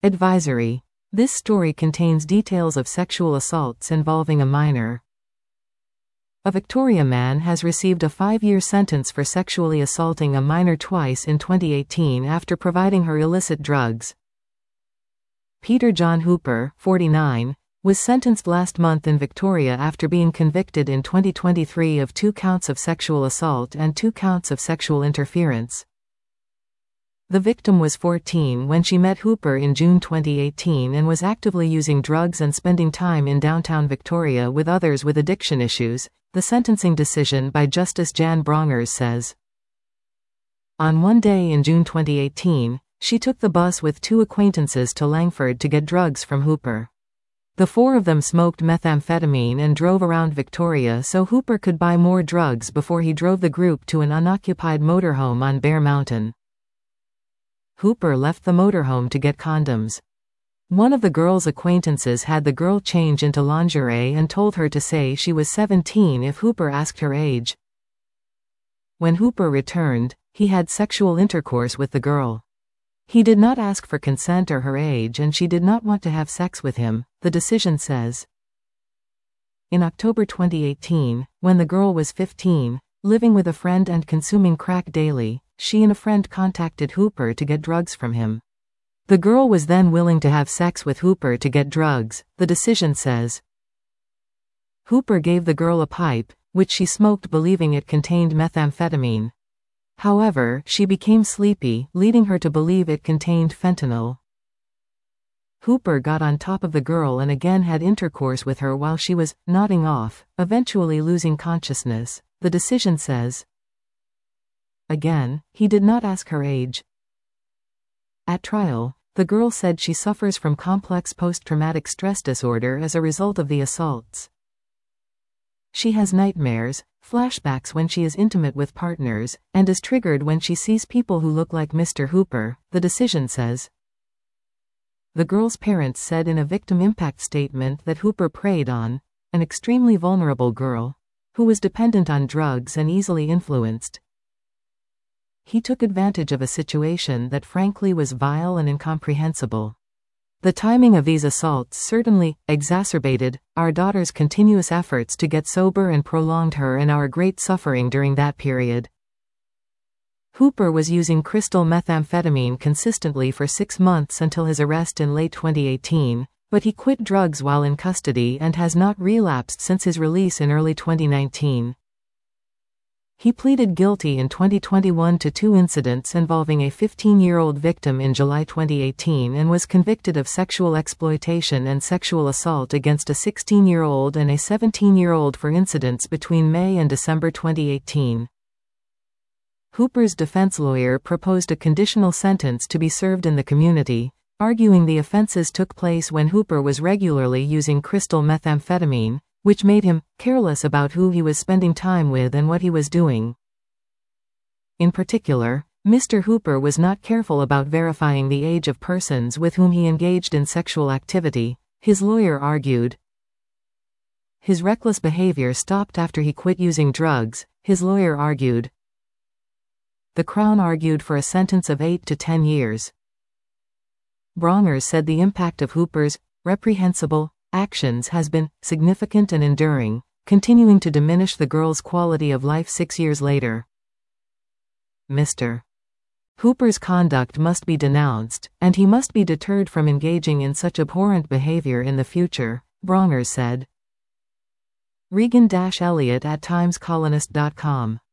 Advisory. This story contains details of sexual assaults involving a minor. A Victoria man has received a 5-year sentence for sexually assaulting a minor twice in 2018 after providing her illicit drugs. Peter John Hooper, 49, was sentenced last month in Victoria after being convicted in 2023 of 2 counts of sexual assault and 2 counts of sexual interference. The victim was 14 when she met Hooper in June 2018 and was actively using drugs and spending time in downtown Victoria with others with addiction issues, the sentencing decision by Justice Jan Brongers says. On one day in June 2018, she took the bus with 2 acquaintances to Langford to get drugs from Hooper. The 4 of them smoked methamphetamine and drove around Victoria so Hooper could buy more drugs before he drove the group to an unoccupied motorhome on Bear Mountain. Hooper left the motorhome to get condoms. One of the girl's acquaintances had the girl change into lingerie and told her to say she was 17 if Hooper asked her age. When Hooper returned, he had sexual intercourse with the girl. He did not ask for consent or her age and she did not want to have sex with him, the decision says. In October 2018, when the girl was 15, living with a friend and consuming crack daily, she and a friend contacted Hooper to get drugs from him. The girl was then willing to have sex with Hooper to get drugs, the decision says. Hooper gave the girl a pipe, which she smoked believing it contained methamphetamine. However, she became sleepy, leading her to believe it contained fentanyl. Hooper got on top of the girl and again had intercourse with her while she was nodding off, eventually losing consciousness, the decision says. Again, he did not ask her age. At trial, the girl said she suffers from complex post-traumatic stress disorder as a result of the assaults. She has nightmares, flashbacks when she is intimate with partners, and is triggered when she sees people who look like Mr. Hooper, the decision says. The girl's parents said in a victim impact statement that Hooper preyed on an extremely vulnerable girl who was dependent on drugs and easily influenced. He took advantage of a situation that frankly was vile and incomprehensible. The timing of these assaults certainly exacerbated our daughter's continuous efforts to get sober and prolonged her and our great suffering during that period. Hooper was using crystal methamphetamine consistently for 6 months until his arrest in late 2018, but he quit drugs while in custody and has not relapsed since his release in early 2019. He pleaded guilty in 2021 to 2 incidents involving a 15-year-old victim in July 2018 and was convicted of sexual exploitation and sexual assault against a 16-year-old and a 17-year-old for incidents between May and December 2018. Hooper's defense lawyer proposed a conditional sentence to be served in the community, arguing the offenses took place when Hooper was regularly using crystal methamphetamine, which made him careless about who he was spending time with and what he was doing. In particular, Mr. Hooper was not careful about verifying the age of persons with whom he engaged in sexual activity, his lawyer argued. His reckless behavior stopped after he quit using drugs, his lawyer argued. The Crown argued for a sentence of 8 to 10 years. Brongers said the impact of Hooper's reprehensible actions has been significant and enduring, continuing to diminish the girl's quality of life 6 years later. Mr. Hooper's conduct must be denounced, and he must be deterred from engaging in such abhorrent behavior in the future, Brongers said. Regan-Elliott at TimesColonist.com